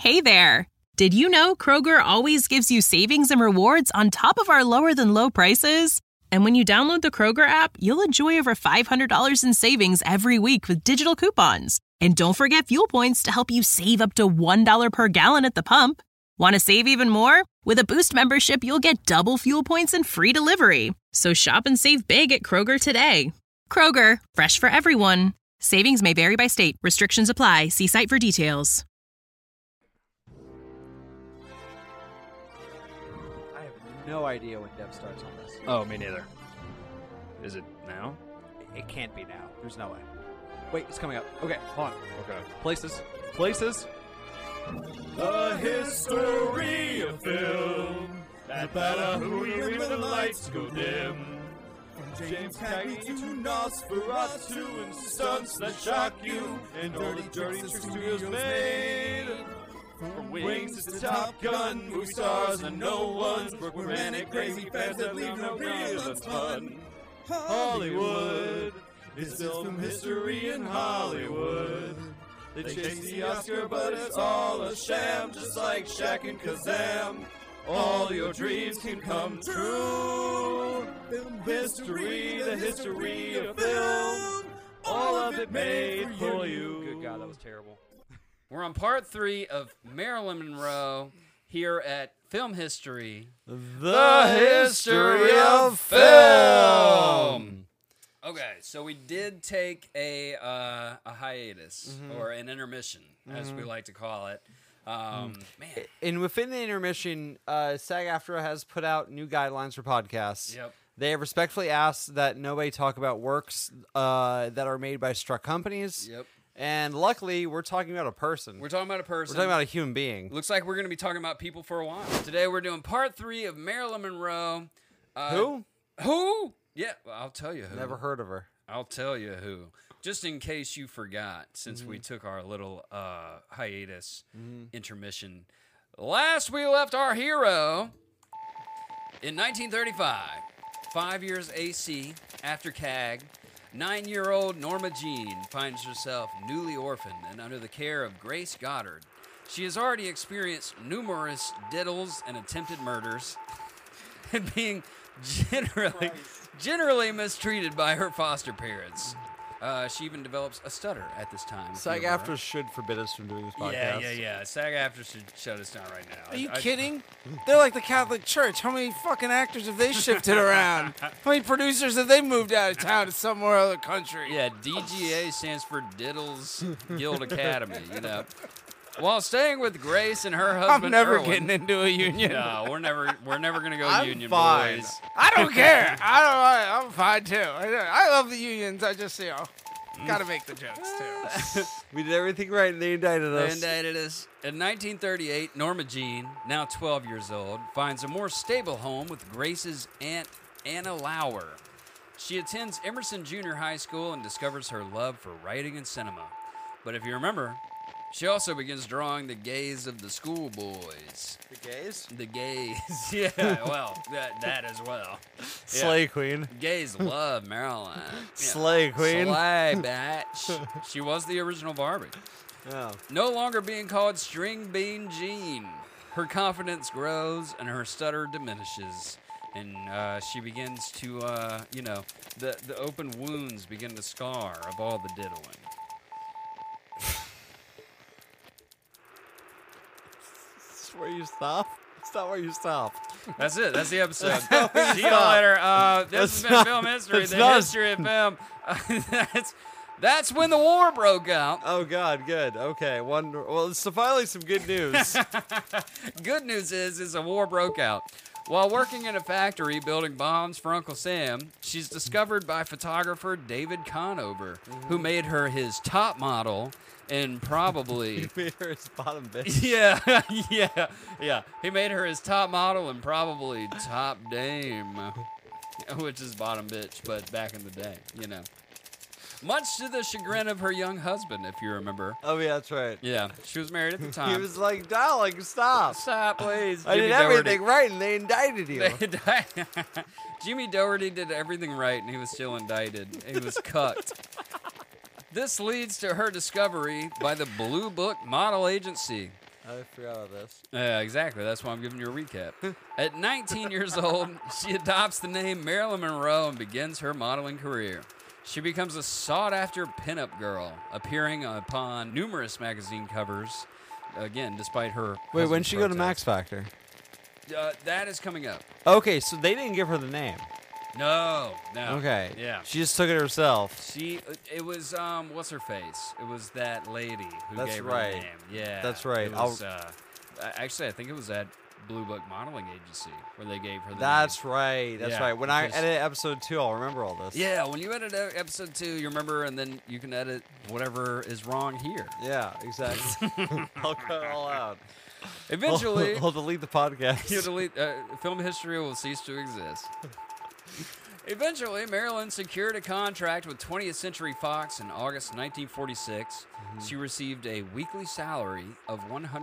Hey there! Did you know Kroger always gives you savings and rewards on top of our lower-than-low prices? And when you download the Kroger app, you'll enjoy over $500 in savings every week with digital coupons. And don't forget fuel points to help you save up to $1 per gallon at the pump. Want to save even more? With a Boost membership, you'll get double fuel points and free delivery. So shop and save big at Kroger today. Kroger, fresh for everyone. Savings may vary by state. Restrictions apply. See site for details. I have no idea when Dev starts on this. Oh, me neither. Is it now? It can't be now. There's no way. Wait, it's coming up. Okay, hold on. Okay. Places. Places. The history of film. That matter who you when the lights go dim. From James Cagney to Nosferatu and stunts that shock you. And dirty tricks studios made. From Wings to Top Gun, movie stars and no ones. Romantic, crazy fans that leave no real fun. Hollywood is film history in Hollywood. They chase the Oscar, but it's all a sham, just like Shaq and Kazam. All your dreams can come true. Film history, the history of film. All of it made for you. Good God, that was terrible. We're on part 3 of Marilyn Monroe here at Film History. The history of film. Okay, so we did take a hiatus, or an intermission, as we like to call it. Man. And within the intermission, SAG-AFTRA has put out new guidelines for podcasts. Yep. They have respectfully asked that nobody talk about works that are made by struck companies. Yep. And luckily, we're talking about a person. We're talking about a person. We're talking about a human being. Looks like we're going to be talking about people for a while. Today we're doing part 3 of Marilyn Monroe. Who? Who? Yeah, well, I'll tell you who. Never heard of her. I'll tell you who. Just in case you forgot, since we took our little hiatus intermission. Last we left our hero in 1935, 5 years AC after CAG, 9-year-old Norma Jean finds herself newly orphaned and under the care of Grace Goddard. She has already experienced numerous diddles and attempted murders and being generally mistreated by her foster parents. She even develops a stutter at this time. SAG-AFTRA should forbid us from doing this podcast. Yeah. SAG-AFTRA should shut us down right now. Are you kidding? They're like the Catholic Church. How many fucking actors have they shifted around? How many producers have they moved out of town to somewhere other country? Yeah, DGA stands for Diddles Guild Academy, you know. While staying with Grace and her husband I'm never Erwin, getting into a union. No, we're never gonna go I'm union, fine. boys. I don't care. I'm fine too. I love the unions. I just, gotta make the jokes too. We did everything right, and they indicted They us. indicted us. In 1938, Norma Jean, now 12 years old, finds a more stable home with Grace's aunt, Anna Lauer. She attends Emerson Junior High School and discovers her love for writing and cinema. But if you remember, she also begins drawing the gaze of the schoolboys. The gays? The gays. Yeah, well, that as well. Slay Queen. Gays love Marilyn. Slay Queen. Slay, bitch. She was the original Barbie. Oh. No longer being called String Bean Jean. Her confidence grows and her stutter diminishes. And she begins to, the open wounds begin to scar of all the diddling. Where you stop? It's not where you stop. That's it. That's the episode. See you later. This has been Film History, the history of film. That's when the war broke out. Oh, God, good. Okay, well, it's finally some good news. Good news is a war broke out. While working in a factory building bombs for Uncle Sam, she's discovered by photographer David Conover, who made her his top model and probably... He made her his bottom bitch. Yeah. He made her his top model and probably top dame, which is bottom bitch, but back in the day, Much to the chagrin of her young husband, if you remember. Oh, yeah, that's right. Yeah, she was married at the time. He was like, darling, stop. Stop, please. I did everything right, and they indicted you. Jimmy Doherty did everything right, and he was still indicted. He was cucked. This leads to her discovery by the Blue Book Model Agency. I forgot about this. Yeah, exactly. That's why I'm giving you a recap. At 19 years old, she adopts the name Marilyn Monroe and begins her modeling career. She becomes a sought-after pinup girl, appearing upon numerous magazine covers. Again, despite her. Wait, when husband's she go to protest. Max Factor? That is coming up. Okay, so they didn't give her the name. No. Okay. Yeah. She just took it herself. It was what's her face? It was that lady who That's gave right. her the name. Yeah. That's right. It was, actually, I think it was at Blue Book Modeling Agency where they gave her the That's name. right. That's Yeah, right. When I because- edit episode 2, I'll remember all this. Yeah, when you edit episode 2, you remember, and then you can edit whatever is wrong here. Yeah, exactly. I'll cut it all out. Eventually, I'll delete the podcast. you'll delete, film history will cease to exist. Eventually, Marilyn secured a contract with 20th Century Fox in August 1946. She received a weekly salary of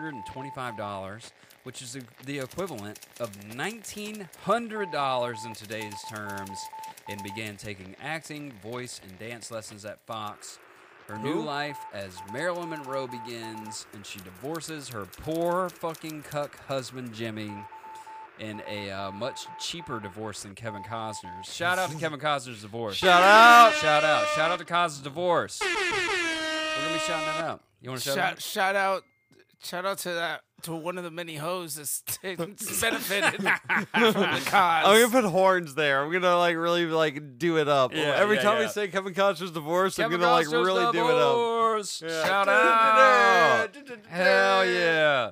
$125, which is the equivalent of $1,900 in today's terms, and began taking acting, voice, and dance lessons at Fox. Her new life as Marilyn Monroe begins, and she divorces her poor fucking cuck husband, Jimmy, in a much cheaper divorce than Kevin Costner's. Shout out to Kevin Costner's divorce. Shout out. Shout out. Shout out to Costner's divorce. We're going to be shouting it out. You want to shout out? Shout out to one of the many hoes that's benefited from the cause. I'm gonna put horns there. I'm gonna really do it up. Yeah, Every yeah, time yeah. we say Kevin Costner's divorce, Kevin I'm gonna Costner's really do it up. divorce. Yeah. Shout out. Hell yeah.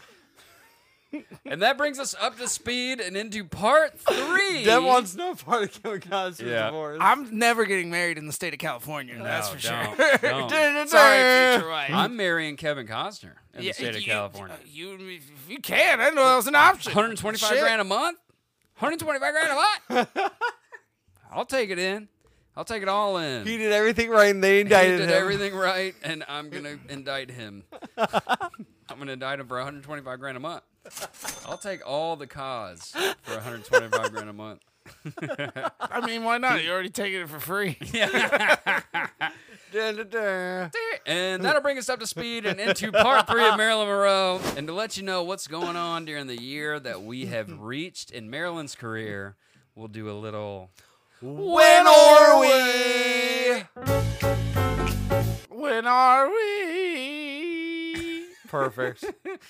And that brings us up to speed and into part 3. Deb wants no part of Kevin Costner's Yeah. divorce. I'm never getting married in the state of California. that's for sure. Don't. Sorry, future wife. I'm marrying Kevin Costner in the Yeah, state of California. If you can, I didn't know that was an option. 125 Shit. grand a month? 125 grand a month? I'll take it in. I'll take it all in. He did everything right, and they He indicted did him. everything right, and I'm going to indict him. I'm going to indict him for 125 grand a month. I'll take all the cause for 125 grand a month. I mean, why not? You're already taking it for free. And that'll bring us up to speed and into part 3 of Marilyn Monroe. And to let you know what's going on during the year that we have reached in Marilyn's career, we'll do a little... When are we? When are we? Perfect.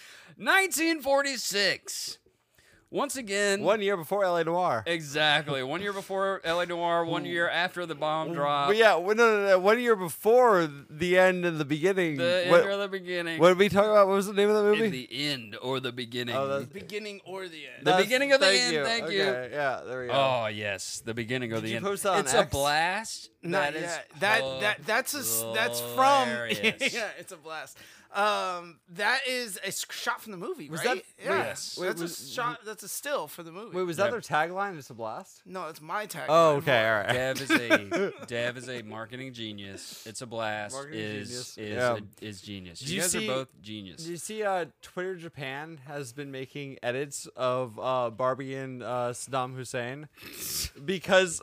1946. Once again... 1 year before LA Noire. Exactly. 1 year before L.A. Noire, 1 year after the bomb drop. But yeah, no. 1 year before the end and the beginning. The What- end or the beginning. What did we talk about? What was the name of the movie? In the end or the beginning. Oh, that's- Beginning or the end. The beginning of the thank end, You. thank okay, you. Yeah, there we go. Oh, yes. The beginning or Did the you end. post that on It's a X? blast. Not That is yet. That's from hilarious. yeah, it's a blast. That is a shot from the movie, Was right? that- yeah. Yes. Wait, That's was- a shot. That's a still for the movie. Wait, was that their tagline? It's a blast? No, it's my tag. Oh, okay, all right. Dev is a marketing genius. It's a blast. Marketing Is genius. Yeah. is genius. Did You you guys see- are both genius. Did you see Twitter Japan has been making edits of Barbie and Saddam Hussein because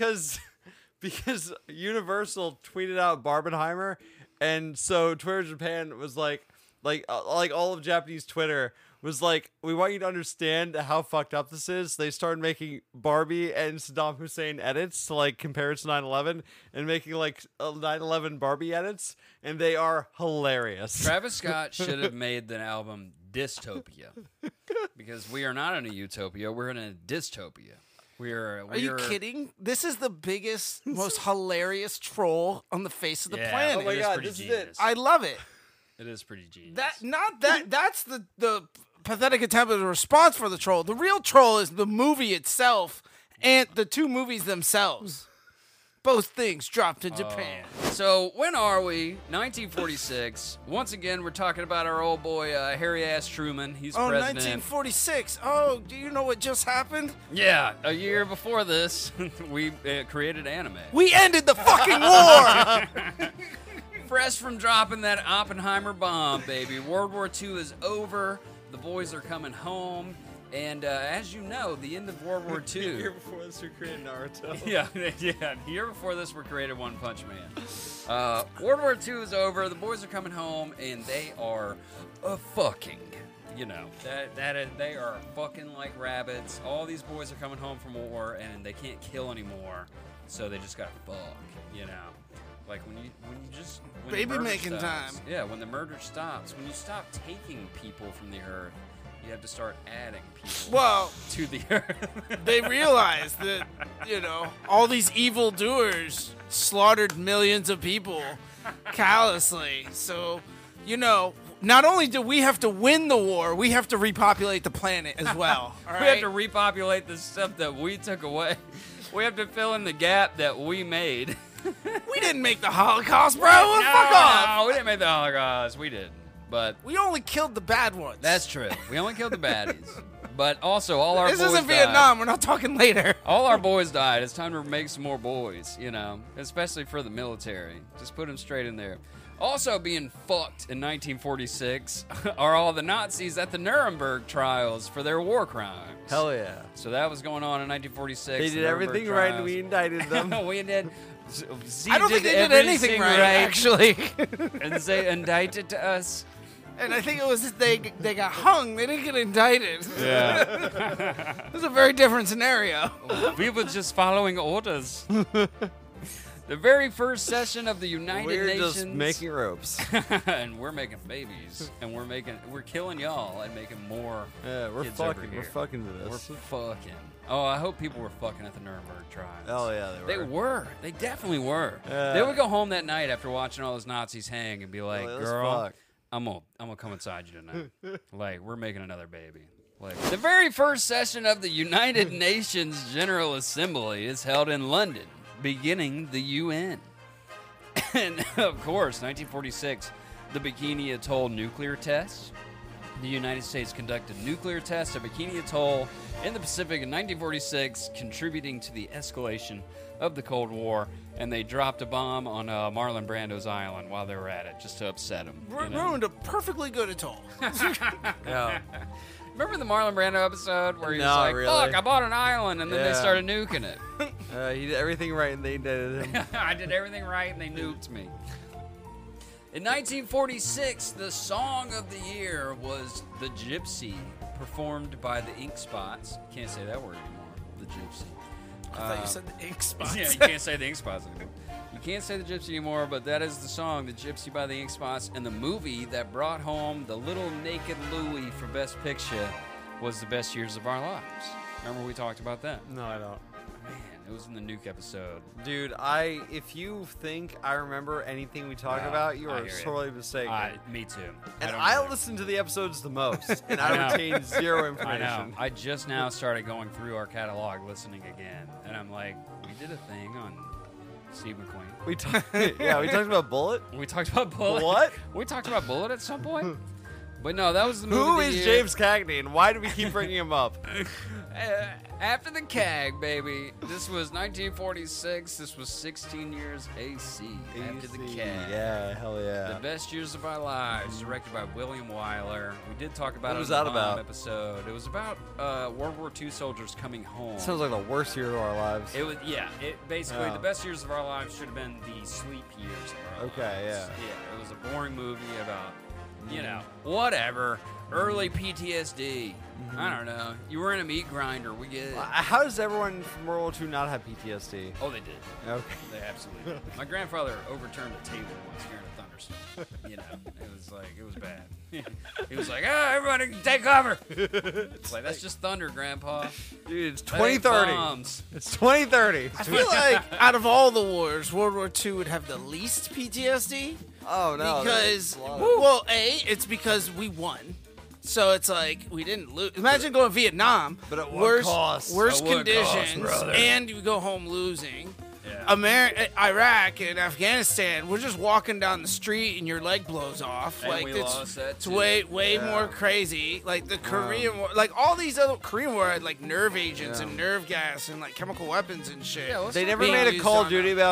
Universal tweeted out Barbenheimer, and so Twitter Japan was like all of Japanese Twitter was like, we want you to understand how fucked up this is. They started making Barbie and Saddam Hussein edits to compare it to 9/11 and making 9/11 Barbie edits, and they are hilarious. Travis Scott should have made the album Dystopia, because we are not in a utopia. We're in a dystopia. Are you kidding? This is the biggest, most hilarious troll on the face of the planet. Oh my it is God, pretty this is genius. I love it. It is pretty genius. That's the pathetic attempt at a response for the troll. The real troll is the movie itself and the two movies themselves. Both things dropped in Japan. So when are we? 1946. Once again, we're talking about our old boy Harry S. Truman. He's Oh, president. 1946. Oh, do you know what just happened? Yeah, a year before this, we created anime. We ended the fucking war. Fresh from dropping that Oppenheimer bomb, baby. World War II is over. The boys are coming home. And as you know, the end of World War The year II. before this, we created Naruto. Yeah. The year before this, we created One Punch Man. World War II is over. The boys are coming home, and they are fucking. You know, they are fucking like rabbits. All these boys are coming home from war, and they can't kill anymore, so they just gotta fuck. You know, like when the Baby murder making stops. time. Yeah, when the murder stops, when you stop taking people from the earth, you have to start adding people Well, to the earth. they realized that, all these evil doers slaughtered millions of people callously. So, not only do we have to win the war, we have to repopulate the planet as well. All We right? have to repopulate the stuff that we took away. We have to fill in the gap that we made. We didn't make the Holocaust, bro. Fuck off. No, we didn't make the Holocaust. We didn't. But We only killed the bad ones. that's true. We only killed the baddies. But also, all our This boys isn't died. Vietnam. We're not talking later. All our boys died. It's time to make some more boys, especially for the military. Just put them straight in there. Also being fucked in 1946 are all the Nazis at the Nuremberg trials for their war crimes. Hell yeah. So that was going on in 1946. They the did Nuremberg everything right and trials. we indicted them. We did. Z I don't think they did every anything thing right, actually. and they indicted to us. And I think it was they got hung. They didn't get indicted. Yeah. It was a very different scenario. We were just following orders. The very first session of the United We're Nations. just making ropes. And we're making babies, and we're killing y'all and making more. Yeah, we're kids over fucking. here. We're fucking to We're this. fucking. Oh, I hope people were fucking at the Nuremberg trials. Oh yeah, They were. They definitely were. Yeah. They would go home that night after watching all those Nazis hang and be like, Let's "Girl, fuck." I'm gonna come inside you tonight. Like, we're making another baby." Like, the very first session of the United Nations General Assembly is held in London, beginning the UN. And of course, 1946, the Bikini Atoll nuclear tests. The United States conducted nuclear tests at Bikini Atoll in the Pacific in 1946, contributing to the escalation of the Cold War. And they dropped a bomb on Marlon Brando's island while they were at it, just to upset him. Ruined a perfectly good atoll. Yeah. Remember the Marlon Brando episode where he was No, like, really. "Fuck, I bought an island," and then they Yeah. started nuking it. He did everything right and they indicted him. I did everything right, and they nuked me. In 1946, the song of the year was "The Gypsy," performed by the Ink Spots. Can't say that word anymore. The Gypsy. I thought you said the ink spots. Yeah, you can't say the Ink Spots anymore. You can't say the Gypsy anymore, but that is the song, "The Gypsy" by the Ink Spots, and the movie that brought home the Little Naked Louie for Best Picture was The Best Years of Our Lives. Remember we talked about that? No, I don't. Man, it was in the Nuke episode. Dude, if you think I remember anything we talk No, about, you I are hear you. sorely mistaken. Me too. And don't I really- listen to the episodes the most, and I know. I retain zero I information. know. I just now started going through our catalog, listening again, and I'm like, we did a thing on Steve McQueen. We talked about Bullet. We talked about Bullet. What? We talked about Bullet at some point. But no, that was the movie. Who of the is year. James Cagney, and why do we keep bringing him up? After the CAG, baby. This was 1946. This was 16 years AC. After the CAG. Yeah, hell yeah. The Best Years of Our Lives, directed by William Wyler. We did talk about What it was in the that Bomb about? episode. It was about World War II soldiers coming home. Sounds like the worst year of our lives. It was, yeah. It basically Yeah. the best years of our lives should have been the sleep years of our lives. Okay, yeah. Yeah, it was a boring movie about, whatever. Early PTSD. I don't know. You were in a meat grinder. We get it. How does everyone from World War II not have PTSD? Oh, they did. Okay. They absolutely did. My grandfather overturned a table once during a thunderstorm. It was bad. He was like, everybody take cover. It's like, that's just thunder, Grandpa. Dude, it's That ain't 2030. bombs. It's 2030. I feel like out of all the wars, World War II would have the least PTSD. Oh, no. Because, there's a lot of- well, it's because we won. So it's like we didn't lose. Imagine going to Vietnam, But at what worst, cost? worst At what cost, conditions, brother? and you go home losing. Yeah. Iraq and Afghanistan, we're just walking down the street and your leg blows off. And like we it's, lost that it's too. way more crazy. Like the Korean War, like all these other Korean War had like nerve agents and nerve gas and like chemical weapons and shit. Yeah, They never being made a used Call of on, Duty about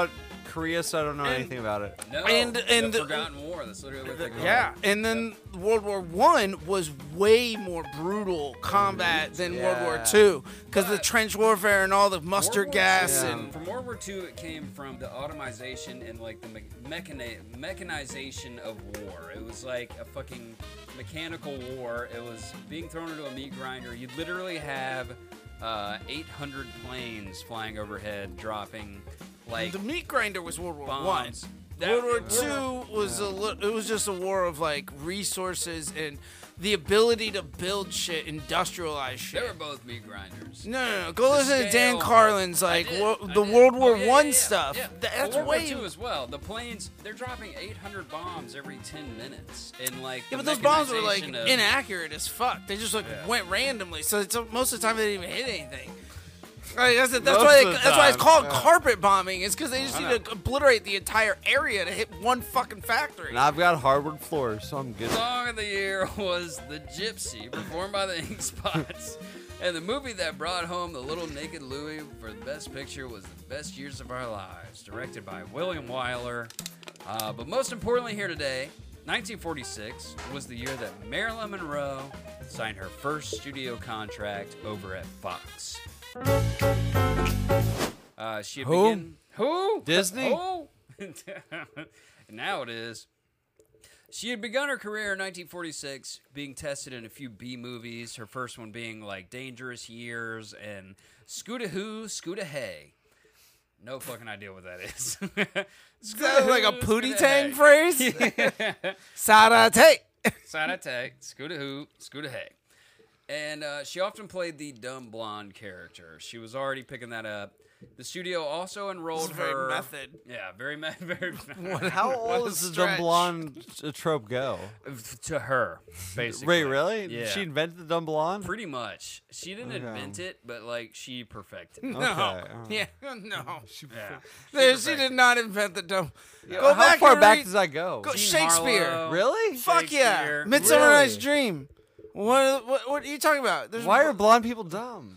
Korea, so I don't know anything about it. No, And- the Forgotten War. That's literally what they call Yeah, it. and then World War One was way more brutal combat than World War Yeah. Two because the But- trench warfare and all the mustard World War gas II, and from World War II, it came from the automation and like the mechanization of war. It was like a fucking mechanical war. It was being thrown into a meat grinder. You'd literally have 800 planes flying overhead, dropping like the meat grinder was World War One. bombs. World War Two was it was just a war of like resources and the ability to build shit, industrialize shit. They were both meat grinders. No. Go listen to Dan scale- Carlin's I like did, I the did. World War Oh, yeah, One yeah, yeah, stuff. yeah. That's World way. War II as well. The planes, they're dropping 800 bombs every 10 minutes. And like, Yeah, the but those bombs were like mechanization of- inaccurate as fuck. They just like Yeah. went randomly. So it's, most of the time they didn't even hit anything. Like, that's Most why of the that's why it's time, called yeah. carpet bombing. It's because they just need to obliterate the entire area to hit one fucking factory. And I've got hardwood floors, so I'm good. Song of the year was The Gypsy, performed by the Ink Spots. And the movie that brought home the Little Naked Louie for the best picture was The Best Years of Our Lives, directed by William Wyler. But most importantly here today, 1946 was the year that Marilyn Monroe signed her first studio contract over at Fox. She had Who? Who? Disney? Who? Now it is. She had begun her career in 1946, being tested in a few B movies. Her first one being like Dangerous Years and Scooter Who, Scooter Hey. No fucking idea what that is. Is that like a Pootie Tang phrase. phrase? Sarate. Sarate, Scooter Who, Scooter Hey. And she often played the dumb blonde character. She was already picking that up. The studio also enrolled This is very her. method. Yeah, very very. How old a does the stretch. dumb blonde trope go? To her, basically. Wait, really? Yeah. Did she invented the dumb blonde? Pretty much. She didn't Okay. invent it, but like she perfected it. No. Okay. Yeah, no. Yeah. She did not invent the dumb. How far back does that go? Go- Jean Shakespeare. Harlow. Really? Fuck yeah. Shakespeare. Midsummer Really? Night's Dream. What are you talking about? There's Why are blonde people dumb?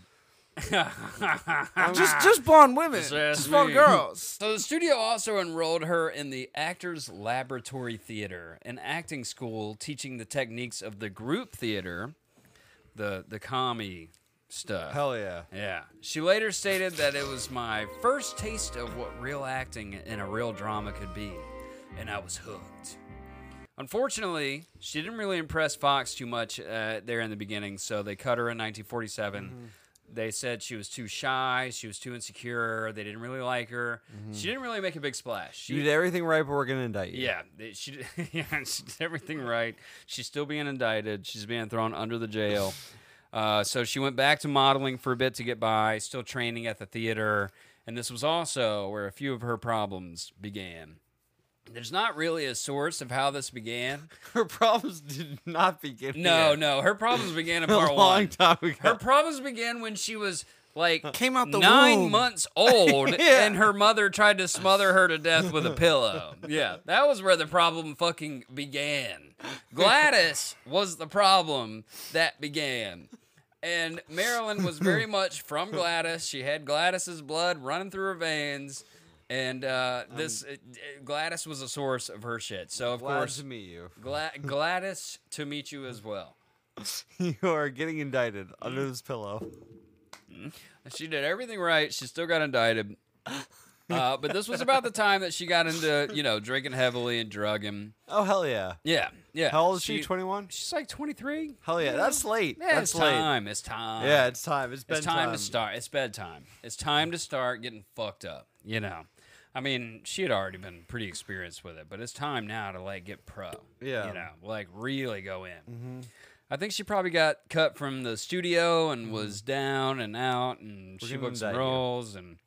just blonde women? Just ask Just blonde me. girls. So the studio also enrolled her in the Actors Laboratory Theater, an acting school teaching the techniques of the group theater, the commie stuff. Hell yeah. Yeah. She later stated that it was my first taste of what real acting in a real drama could be, and I was hooked. Unfortunately, she didn't really impress Fox too much there in the beginning, so they cut her in 1947. They said she was too shy, she was too insecure, they didn't really like her. She didn't really make a big splash. You did everything right, but we're going to indict you. Yeah, she did, yeah, she did everything right. She's still being indicted. She's being thrown under the jail. So she went back to modeling for a bit to get by, still training at the theater. And this was also where a few of her problems began. There's not really a source of how this began. Her problems did not begin No, here. no. Her problems began in A part long one. time ago. Her problems began when she was like Came out the 9 womb. months old, Yeah. and her mother tried to smother her to death with a pillow. Yeah, that was where the problem fucking began. Gladys was the problem that began. And Marilyn was very much from Gladys. She had Gladys's blood running through her veins. And Gladys was a source of her shit. So, of Glad course, to meet you. Gladys to meet you as well. You are getting indicted under this pillow. She did everything right. She still got indicted. But this was about the time that she got into, drinking heavily and drugging. Oh, hell yeah. Yeah, yeah. How old is she? 21? She's like 23. Hell yeah. That's late. Yeah, That's it's late. time. It's time. Yeah, it's time. It's It's bedtime. time to start. It's bedtime. It's time to start getting fucked up, I mean, she had already been pretty experienced with it, but it's time now to, get pro. Yeah. Really go in. Mm-hmm. I think she probably got cut from the studio and was down and out, and We're she gonna booked some indict you. roles, and,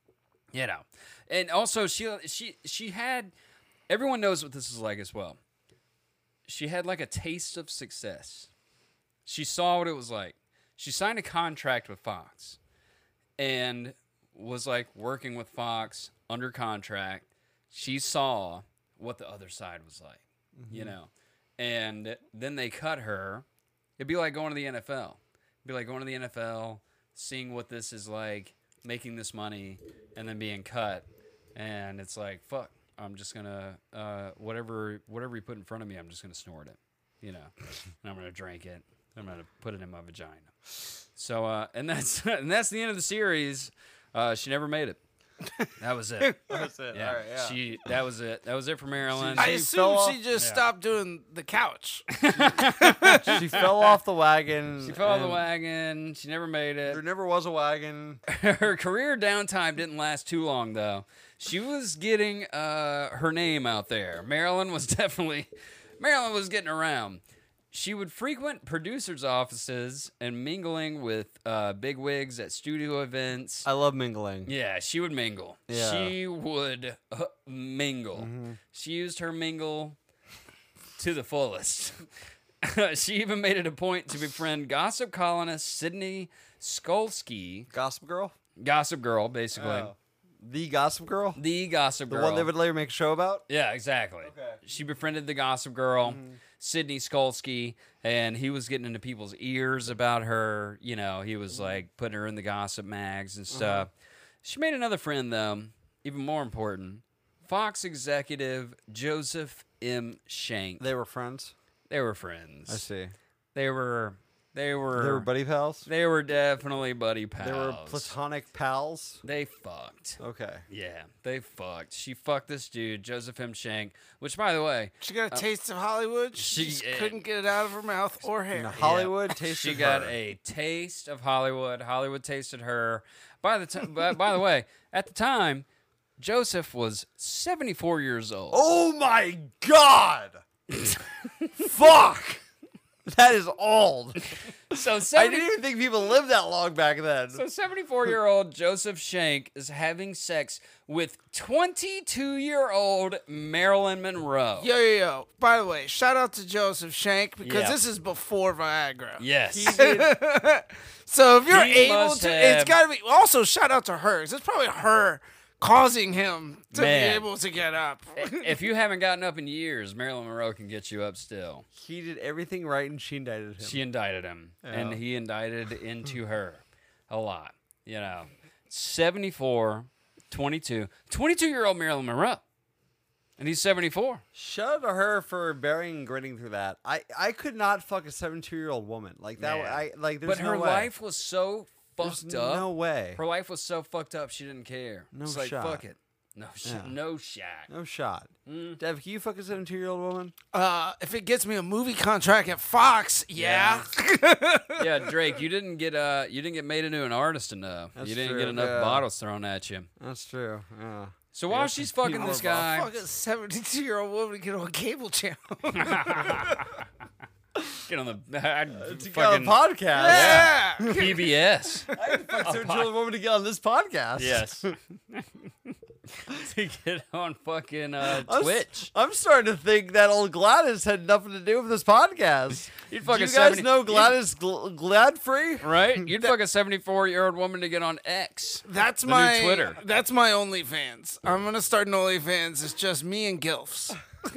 And also, she had, everyone knows what this is like as well. She had, a taste of success. She saw what it was like. She signed a contract with Fox and was, working with Fox under contract. She saw what the other side was like, And then they cut her. It'd be like going to the NFL. It'd be like going to the NFL, seeing what this is like, making this money, and then being cut. And it's like, fuck, I'm just gonna whatever you put in front of me, I'm just gonna snort it, you know, and I'm gonna drink it. I'm gonna put it in my vagina. So and that's the end of the series. She never made it. That was it. That's it. Yeah. All right, yeah. That was it. That was it for Marilyn. I She assume fell off- she just stopped doing the couch. She fell off the wagon. She fell off the and wagon. She never made There it. never was a wagon. Her career downtime didn't last too long, though. She was getting her name out there. Marilyn was getting around. She would frequent producers' offices and mingling with bigwigs at studio events. I love mingling. Yeah, she would mingle. Yeah. She would mingle. She used her mingle to the fullest. She even made it a point to befriend gossip columnist Sydney Skolsky. Gossip Girl? Gossip Girl, basically. Oh. The Gossip Girl? The Gossip The Girl. one they would later make a show about? Yeah, exactly. Okay. She befriended the Gossip Girl, Sydney Skolsky, and he was getting into people's ears about her. You know, he was like putting her in the gossip mags and stuff. She made another friend, though, even more important. Fox executive Joseph M. Schenck. They were friends? They were friends. I see. They were They were buddy pals? They were definitely buddy pals. They were platonic pals? They fucked. Okay. Yeah, they fucked. She fucked this dude, Joseph M. Schenck, which, by the way, She got a taste of Hollywood. She just couldn't get it out of her mouth or hair. Hollywood tasted she got her. a taste of Hollywood. Hollywood tasted her. By the way, at the time, Joseph was 74 years old. Oh my god! Fuck! That is old. So I 70, didn't even think people lived that long back then. so 74-year-old Joseph Schenck is having sex with 22-year-old Marilyn Monroe. Yo. By the way, shout out to Joseph Schenck because Yeah. this is before Viagra. Yes. So if you're He able must to, have- it's got to be. Also, shout out to her. 'Cause it's probably her causing him to Man. be able to get up. If you haven't gotten up in years, Marilyn Monroe can get you up still. He did everything right and she indicted him. She indicted him, and Yeah. he indicted into her a lot. You know, 74, 22-year-old Marilyn Monroe. And he's 74. Shout out to her for bearing and grinning through that. I could not fuck a 72-year-old woman like that. Man. There's But no her way. life was so There's fucked up. no way. Her life was so fucked up, she didn't care. No it's like, shot. fuck it. No shot. Yeah. No shot. No shot. Mm. Dev, can you fuck a 72-year-old woman? If it gets me a movie contract at Fox, yeah. Yeah, Drake, you didn't get made into an artist enough. That's you didn't true, get enough yeah. bottles thrown at you. That's true. Yeah. So while she's fucking this guy, Fuck a 72-year-old woman to get on a cable channel. get on the To get on fucking a podcast. Yeah. PBS. I can fuck a 72-year-old woman to get on this podcast. Yes. To get on fucking I'm Twitch. I'm starting to think that old Gladys had nothing to do with this podcast. You'd Do fuck you a guys 70 know Gladys Gladfrey? Right? You'd fuck a 74-year-old woman to get on X. That's The new my Twitter. That's my OnlyFans. I'm gonna start an OnlyFans. It's just me and gilfs.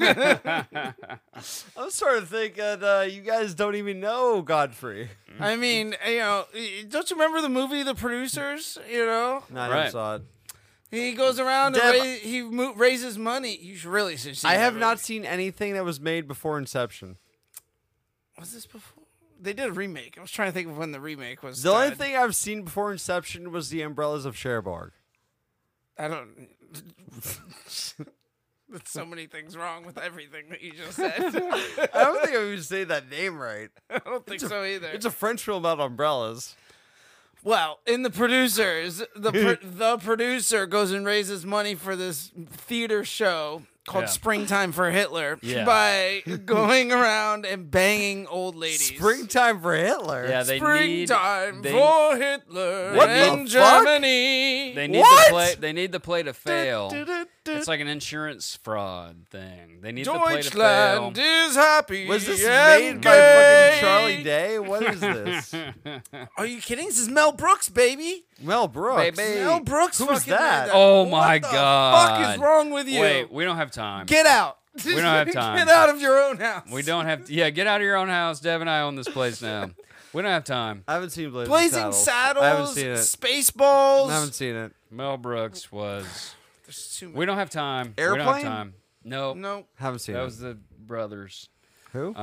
I'm starting to think that you guys don't even know Godfrey. I mean, don't you remember the movie The Producers? You know, No, I Right. never saw it. he goes around Deb- and raises money. You should really should see I that have movie. not seen anything that was made before Inception. Was this before? They did a remake. I was trying to think of when the remake was. The only done. thing I've seen before Inception was The Umbrellas of Cherbourg. I don't. There's so many things wrong with everything that you just said. I don't think I even say that name right. I don't think so either. It's a French film about umbrellas. Well, in The Producers, the producer goes and raises money for this theater show called Yeah. Springtime for Hitler Yeah. by going around and banging old ladies. Springtime for Hitler. Yeah, they Springtime need for Hitler What the in fuck? Germany. they need What? the play. They need the play to fail. It's like an insurance fraud thing. They need the play to fail. Deutschland is happy. Was this and made by fucking gay. Charlie Day? What is this? Are you kidding? This is Mel Brooks, baby. Mel Brooks. Baby. Mel Brooks. Who's fucking that? made that. Oh What my the God. fuck is wrong with you? Wait, we don't have time. Get out. We don't have time. Get out of your own house. We don't have. Yeah, get out of your own house. Dev and I own this place now. We don't have time. I haven't seen Blazing Saddles. I haven't seen it. Spaceballs. I haven't seen it. Mel Brooks was There's too many. We don't have time. We don't Airplane? have time. No. No. Haven't seen That it. was the brothers. Who?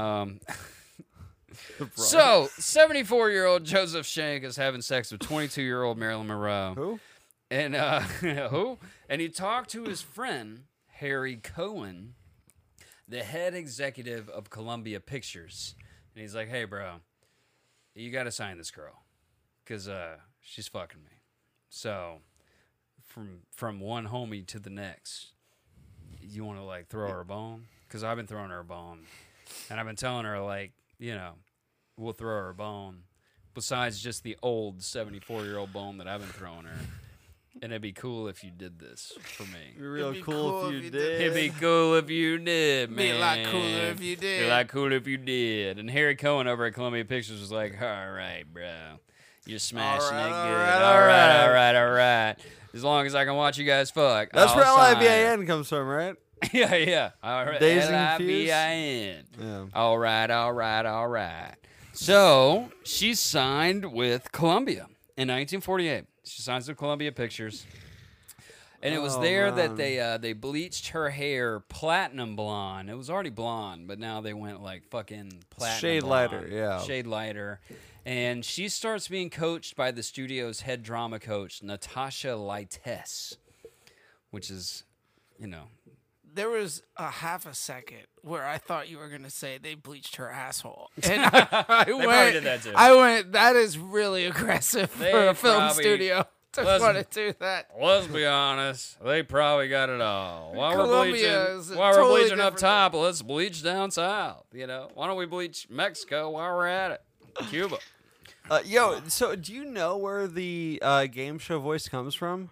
So, 74-year-old Joseph Schenck is having sex with 22-year-old Marilyn Monroe. Who? And who? And he talked to his friend Harry Cohen, the head executive of Columbia Pictures, and he's like, "Hey, bro, you got to sign this girl, cause she's fucking me." So, from one homie to the next, you want to like throw her a bone? Cause I've been throwing her a bone, and I've been telling her like, you know, we'll throw her a bone. Besides just the old 74-year-old bone that I've been throwing her. And it'd be cool if you did this for me. It'd be real be cool if you did. It'd be cool if you did, man. Be a lot cooler if you did. Be a lot cooler if you did. And Harry Cohen over at Columbia Pictures was like, all right, bro. You're smashing All right, it all good. right, All all right, right. all right, all right. As long as I can watch you guys fuck. That's I'll where sign. LIVIN comes from, right? Yeah, yeah. All right. Dazed and Confused? LIVIN. Yeah. All right, all right, all right. So she signed with Columbia in 1948. She signs with Columbia Pictures. And it was Oh, there that man. they bleached her hair platinum blonde. It was already blonde, but now they went like fucking platinum Shade blonde. lighter, yeah. Shade lighter. And she starts being coached by the studio's head drama coach, Natasha Lytess, which is, you know. There was a half a second where I thought you were gonna say they bleached her asshole, and I went, probably did that too. I went, that is really aggressive They for a film probably- studio to Let's- want to do that. Let's be honest, they probably got it all. While Colombia we're is bleaching, a while totally we're bleaching up different- top, let's bleach down south. You know, why don't we bleach Mexico while we're at it? Cuba. Yo, so do you know where the game show voice comes from?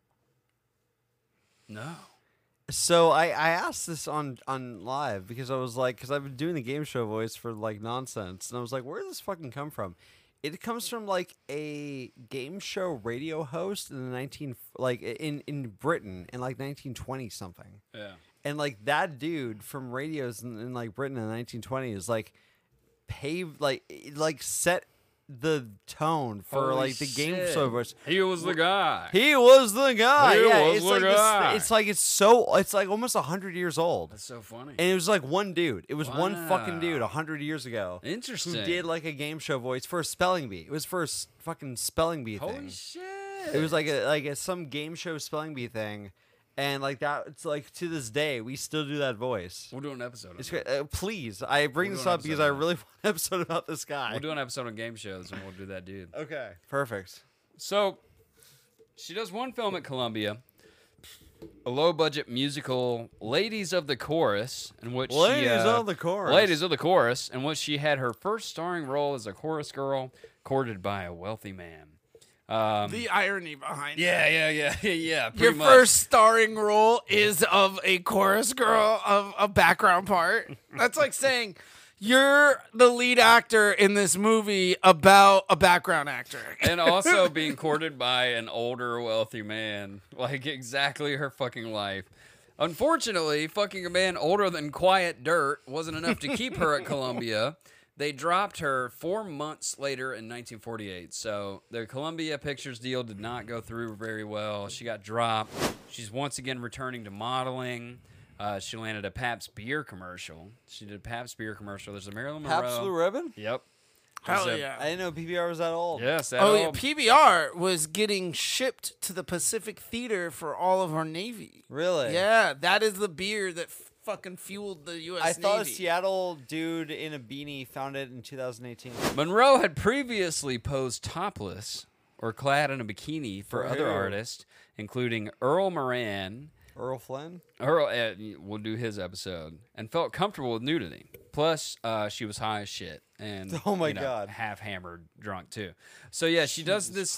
No. So I asked this on live because I was like, because I've been doing the game show voice for like nonsense, and I was like, where does this fucking come from? It comes from like a game show radio host in the in Britain in like 1920 something, Yeah. and like that dude from radios in like Britain in the 1920s like paved like set the tone for Holy like the game shit. show voice. He was the guy. He was the guy. He Yeah, was it's the like guy. it's like almost 100 years old. That's so funny. And it was like one dude. It was one fucking dude Wow. 100 years ago. Interesting. Who did like a game show voice for a spelling bee. It was for a fucking spelling bee Holy thing. shit. It was like some game show spelling bee thing. And like that, it's like to this day, we still do that voice. We'll do an episode on It's that. great. Please, I bring We'll this do an up because episode I on it. really want an episode about this guy. We'll do an episode on game shows, and we'll do that dude. Okay. Perfect. So, she does one film at Columbia, a low-budget musical, Ladies of the Chorus, in which Ladies of the Chorus. Ladies of the Chorus, in which she had her first starring role as a chorus girl, courted by a wealthy man. The irony behind it. Yeah, pretty Your much. first starring role is of a chorus girl of a background part. That's like saying you're the lead actor in this movie about a background actor. And also being courted by an older, wealthy man. Like, exactly her fucking life. Unfortunately, fucking a man older than Quiet Dirt wasn't enough to keep her at Columbia. They dropped her 4 months later in 1948. So the Columbia Pictures deal did not go through very well. She got dropped. She's once again returning to modeling. She landed a Pabst beer commercial. She did a Pabst beer commercial. There's a Marilyn Monroe. Pabst Blue Ribbon? Yep. Hell There's a- yeah. I didn't know PBR was that old. Yes. That Oh, yeah. old- PBR was getting shipped to the Pacific Theater for all of our Navy. Really? Yeah, that is the beer that fucking fueled the U.S. I Navy. thought a Seattle dude in a beanie found it in 2018. Monroe had previously posed topless or clad in a bikini for For other who? artists, including Earl Moran. Earl Flynn? Earl, we'll do his episode, and felt comfortable with nudity. Plus, she was high as shit, and Oh my God. half hammered, drunk too. So yeah, she does this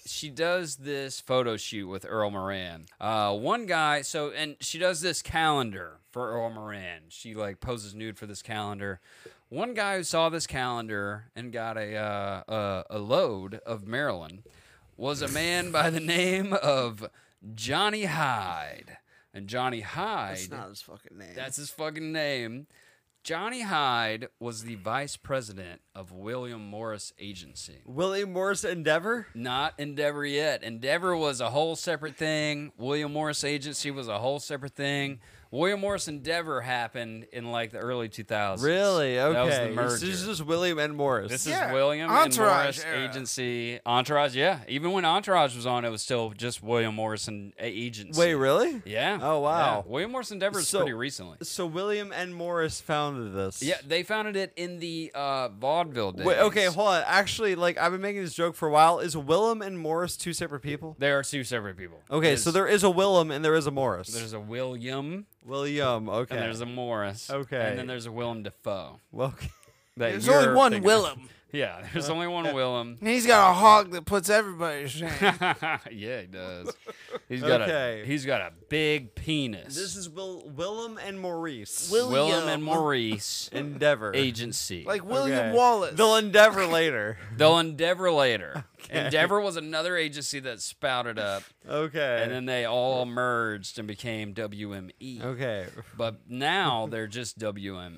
photo shoot with Earl Moran. One guy, and she does this calendar for Earl Moran. She like poses nude for this calendar. One guy who saw this calendar and got a load of Maryland was a man by the name of Johnny Hyde. And Johnny Hyde, That's not his fucking name. that's his fucking name, Johnny Hyde was the vice president of William Morris Agency. William Morris Endeavor? Not Endeavor yet. Endeavor was a whole separate thing. William Morris Agency was a whole separate thing. William Morris Endeavor happened in like the early 2000s. Really? Okay. That was the merger. So this is William and Morris. This Yeah, is William Entourage and Morris era. Agency. Entourage, yeah. Even when Entourage was on, it was still just William Morris and Agency. Wait, really? Yeah. Oh, wow. Yeah. William Morris Endeavor is So- pretty recently. So William and Morris founded this. Yeah, they founded it in the vaudeville days. Wait, okay, hold on. Actually, like I've been making this joke for a while. Is Willem and Morris two separate people? They are two separate people. Okay, so there is a Willem and there is a Morris. There's a William William. Okay. and there's a Morris. Okay. And then there's a Willem Dafoe. Well, okay. that There's you're only one thinking of. Willem. Yeah, there's only one Willem. And he's got a hog that puts everybody to shame. Yeah, he does. He's got Okay. he's got a big penis. This is Willem and Maurice. Willem and Maurice Endeavor. Agency. Like William Okay. Wallace. They'll endeavor later. They'll Endeavor later. Endeavor was another agency that spouted up, Okay. and then they all merged and became WME. Okay. But now they're just WMA.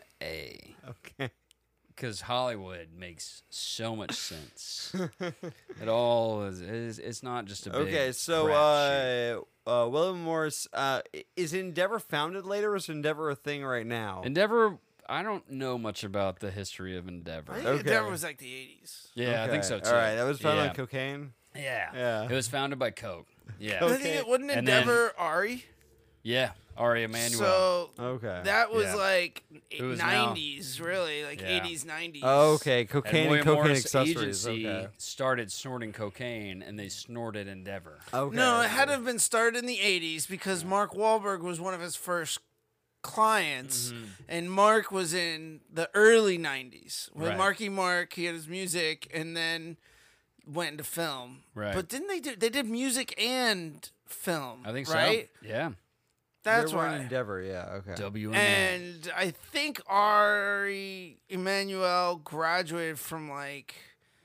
Okay. Because Hollywood makes so much sense. It all is. It's not just a big Okay. So, crapshoot. William Morris. Is Endeavor founded later, or is Endeavor a thing right now? Endeavor. I don't know much about the history of Endeavor. I think Okay. Endeavor was like the 80s. Yeah, I think so Okay. too. All right. That was founded yeah. on cocaine. Yeah. Yeah. It was founded by Coke. Yeah. I think it wasn't And then- Endeavor Ari. Yeah. Ari Emanuel. So Okay. that was Yeah. like Who is now- 90s, really, like Yeah. 80s, 90s. Okay. and Cocaine and William cocaine Morris accessories. Agency Okay. started snorting cocaine, and they snorted Endeavor. Okay. No, it had to have been started in the 80s because Mark Wahlberg was one of his first clients, Mm-hmm. and Mark was in the early 90s. With Right. Marky Mark, he had his music, and then went into film. Right. But didn't they did music and film? I think right? so. Yeah. That's They were in why. Endeavor. Yeah. Okay. WMA. And I think Ari Emanuel graduated from like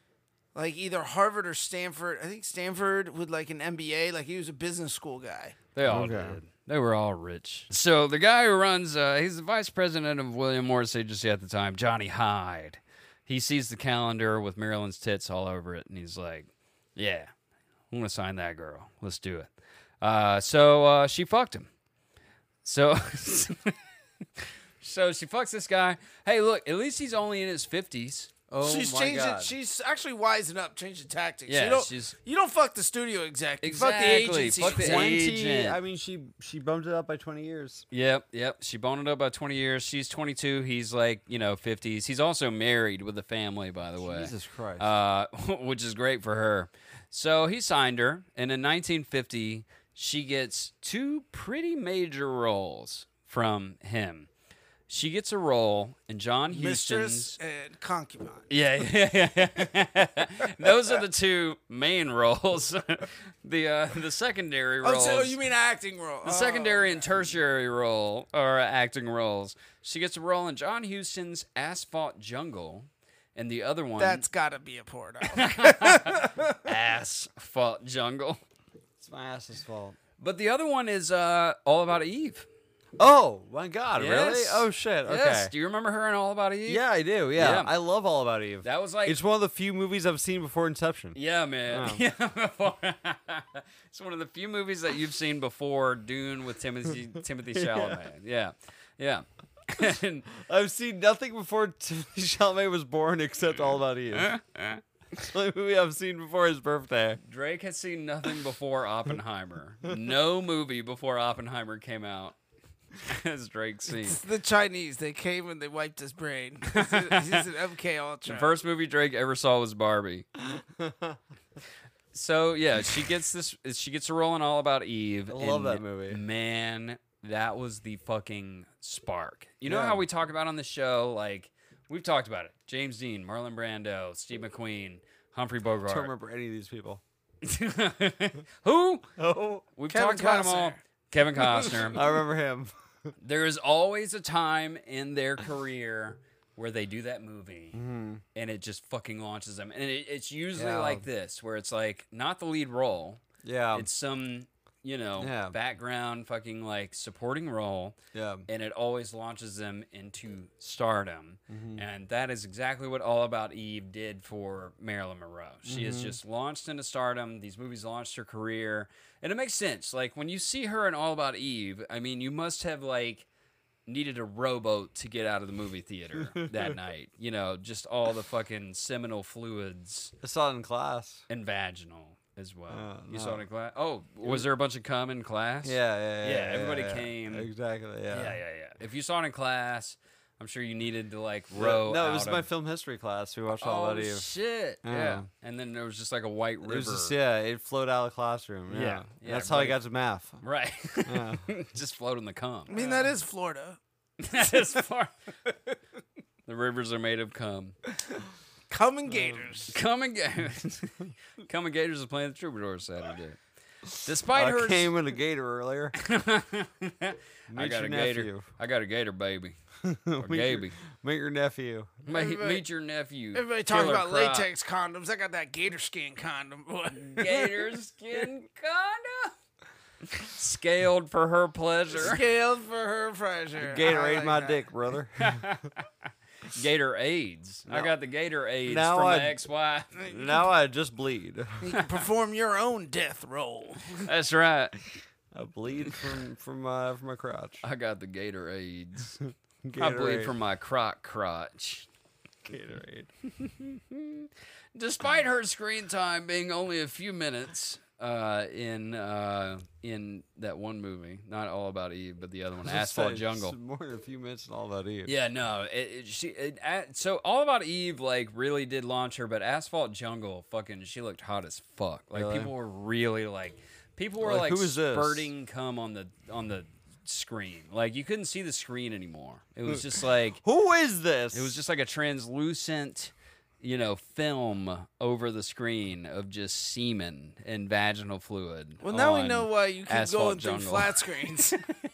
either Harvard or Stanford. I think Stanford with like an MBA. Like he was a business school guy. They all Okay. did. They were all rich. So the guy who runs, he's the vice president of William Morris Agency at the time, Johnny Hyde. He sees the calendar with Marilyn's tits all over it, and he's like, yeah, I'm going to sign that girl. Let's do it. So she fucked him. So, so she fucks this guy. Hey, look, at least he's only in his 50s. Oh she's my changing. God. She's actually wising up, changing tactics. Yeah, you don't fuck the studio exec. You fuck the Exactly. agency. Fuck the exec. 20. agent. I mean, she bumped it up by 20 years. Yep. She boned it up by 20 years. She's 22. He's like, 50s. He's also married with a family, by the way. Jesus Christ. Which is great for her. So he signed her, and in 1950, she gets two pretty major roles from him. She gets a role in John Mistress Huston's. and concubine. Yeah. Those are the two main roles. The secondary roles. Oh, so you mean acting role? The secondary and tertiary role are acting roles. She gets a role in John Huston's Asphalt Jungle, and the other one, That's got to be a porno. Asphalt Jungle. It's my ass's fault. But the other one is All About Eve. Oh my God! Really? Yes. Oh shit! Okay. Yes. Do you remember her in All About Eve? Yeah, I do. Yeah. Yeah. I love All About Eve. That was like It's one of the few movies I've seen before Inception. Yeah, man. Oh. Yeah, it's one of the few movies that you've seen before Dune with Timothy Chalamet. Yeah. And I've seen nothing before Timothée Chalamet was born except All About Eve. It's the only movie I've seen before his birthday. Drake has seen nothing before Oppenheimer. No movie before Oppenheimer came out has Drake seen. It's the Chinese. They came and they wiped his brain. He's an MK Ultra. The first movie Drake ever saw was Barbie. So yeah, she gets a role in All About Eve. I love and that movie. Man, that was the fucking spark. You know Yeah. how we talk about on the show, like we've talked about it. James Dean, Marlon Brando, Steve McQueen, Humphrey I don't Bogart. remember any of these people. Who? Oh, We've Kevin talked about them all. Costner. Kevin Costner. I remember him. There is always a time in their career where they do that movie and it just fucking launches them. And it's usually Yeah. like this, where it's like not the lead role. Yeah. It's some Yeah. background fucking like supporting role. Yeah. And it always launches them into stardom. Mm-hmm. And that is exactly what All About Eve did for Marilyn Monroe. She is just launched into stardom. These movies launched her career. And it makes sense. Like, when you see her in All About Eve, I mean, you must have, like, needed a rowboat to get out of the movie theater that night. Just all the fucking seminal fluids I saw it in class. and vaginal as well. You no. saw it in class? Oh, was there a bunch of cum in class? Yeah, everybody came. Exactly, Yeah. If you saw it in class, I'm sure you needed to, like, row No, it out was my of- film history class. We watched All About Eve. shit. Yeah. Yeah. And then there was just, like, a white river. It was just, it flowed out of the classroom. Yeah. Yeah, That's how I everybody- got to math. Right. Yeah. Just floating the cum. I mean, that is Florida. That is far. The rivers are made of cum. Cum and gators. Cum and Gators. Cum and Gators is playing the Troubadours Saturday. Despite I her, came in a gator earlier. I Meet got your a gator. nephew. I got a gator baby. Or Meet your- gaby. Meet your nephew. Meet your nephew. Everybody talking Killer about Croc. latex condoms. I got that gator skin condom. Gator skin condom. Scaled for her pleasure. Scaled for her pleasure. Gator I ate like my that. dick, brother. Gator AIDS. I got the Gator AIDS Now from I- my ex-wife. Now I just bleed. You can perform your own death roll. That's right. I bleed from my crotch. I got the Gator AIDS. I Gatorade. bleed from my crotch. Gatorade. Despite her screen time being only a few minutes in that one movie, not All About Eve, but the other one, Asphalt It's Jungle. More than a few minutes and All About Eve. Yeah, no, so All About Eve like really did launch her, but Asphalt Jungle, fucking, she looked hot as fuck. Like Really? people were really like, Like, who is this? spurting cum on the screen. Like you couldn't see the screen anymore. It was just like. Who is this? It was just like a translucent, film over the screen of just semen and vaginal fluid. Well, now we on know why you keep Asphalt going through Jungle. flat screens.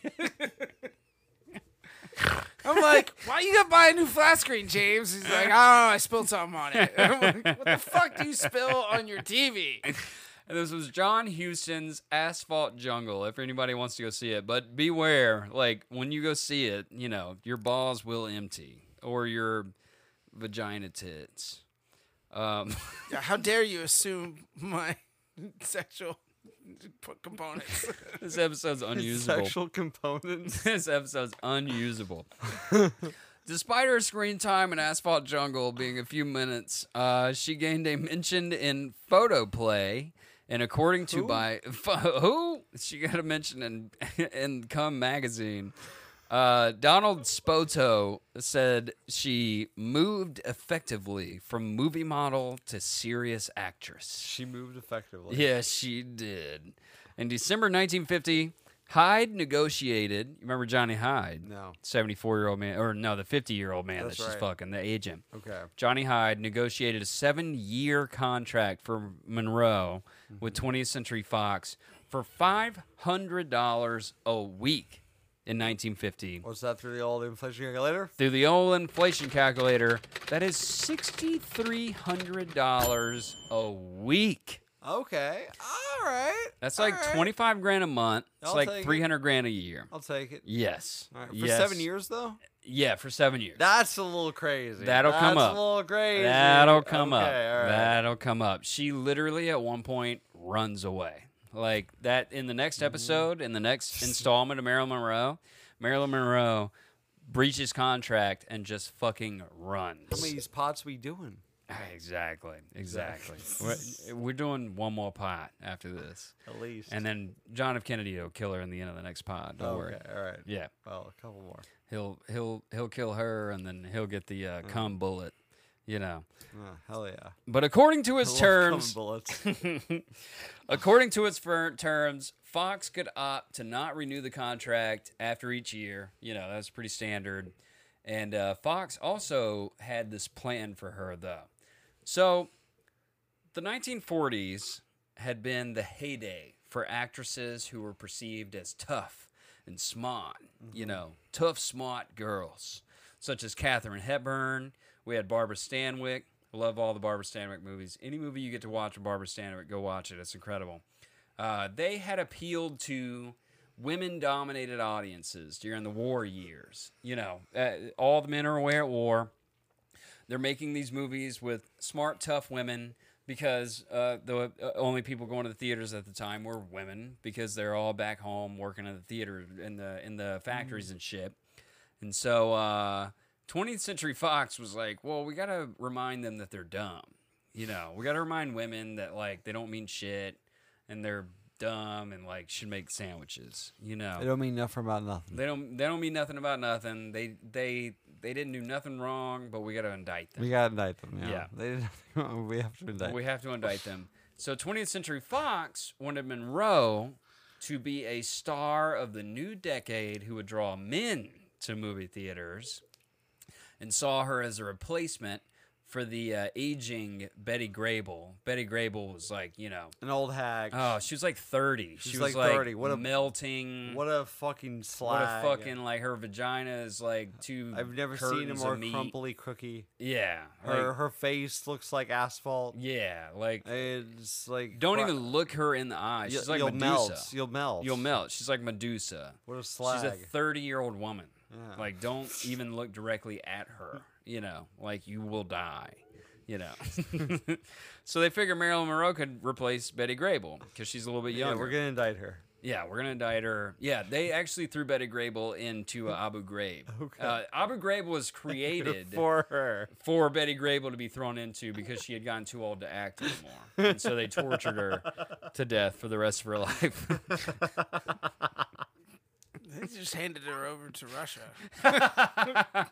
I'm like, why you gotta buy a new flat screen, James? He's like, I don't know, I spilled something on it. I'm like, what the fuck do you spill on your TV? And this was John Huston's Asphalt Jungle, if anybody wants to go see it. But beware, like, when you go see it, your balls will empty. Or your vagina tits. Yeah, how dare you assume my sexual components? This episode's unusable. Sexual components. This episode's unusable. Despite her screen time in Asphalt Jungle being a few minutes, she gained a mention in Photoplay, and according to who she got a mention in Cum magazine. Donald Spoto said she moved effectively from movie model to serious actress. She moved effectively. Yes, she did. In December 1950, Hyde negotiated. You remember Johnny Hyde? No. 74-year-old man, or no, the 50-year-old man That's that she's right. fucking, the agent. Okay. Johnny Hyde negotiated a 7-year contract for Monroe with 20th Century Fox for $500 a week in 1950. What's that through the old inflation calculator? Through the old inflation calculator, that is $6,300 a week. Okay. All right. That's like All right. 25 grand a month. It's I'll like take it. 300 grand a year. I'll take it. Yes. All right. For Yes. 7 years, though? Yeah, for 7 years. That's a little crazy. That'll come up. That's a little crazy. That'll come up. Okay, all right. That'll come up. She literally at one point runs away. Like that in the next episode, in the next installment of Marilyn Monroe breaches contract and just fucking runs. How many of these pots we doing? Exactly. We're doing one more pot after this. At least. And then John F. Kennedy will kill her in the end of the next pod. Don't worry. Okay, all right. Yeah. Well, a couple more. He'll kill her and then he'll get the cum bullet, Oh, hell yeah. But according to its I love terms, coming bullets. according to its terms, Fox could opt to not renew the contract after each year. That's pretty standard. And Fox also had this plan for her, though. So the 1940s had been the heyday for actresses who were perceived as tough and smart, tough, smart girls, such as Katharine Hepburn. We had Barbara Stanwyck. Love all the Barbara Stanwyck movies. Any movie you get to watch with Barbara Stanwyck, go watch it. It's incredible. They had appealed to women-dominated audiences during the war years. You know, all the men are away at war. They're making these movies with smart, tough women because the only people going to the theaters at the time were women because they're all back home working at the theater in the factories and shit. And so 20th Century Fox was like, well, we got to remind them that they're dumb. You know, we got to remind women that, like, they don't mean shit and they're dumb and, like, should make sandwiches, you know. They don't mean nothing about nothing. They don't mean nothing about nothing. They didn't do nothing wrong, but we got to indict them. We got to indict them, Yeah. They did nothing wrong. We have to indict them. We have to indict them. So 20th Century Fox wanted Monroe to be a star of the new decade who would draw men to movie theaters and saw her as a replacement for the aging Betty Grable. Betty Grable was like, you know... An old hag. Oh, she was like 30. She was like 30. What a melting... What a fucking slag. What a fucking, like, her vagina is like two I've never seen a curtains more of meat. crumply cookie. Yeah. Her face looks like asphalt. Yeah, like... It's like... Don't even look her in the eyes. She's like you'll Medusa. melt. You'll melt. You'll melt. She's like Medusa. What a slag. She's a 30-year-old woman. Yeah. Like, don't even look directly at her. You know, like, you will die. You know. So they figure Marilyn Monroe could replace Betty Grable because she's a little bit younger. Yeah, we're going to indict her. Yeah, we're going to indict her. Yeah, they actually threw Betty Grable into Abu Ghraib. Okay. Abu Ghraib was created for her. For Betty Grable to be thrown into because she had gotten too old to act anymore. And so they tortured her to death for the rest of her life. They just handed her over to Russia.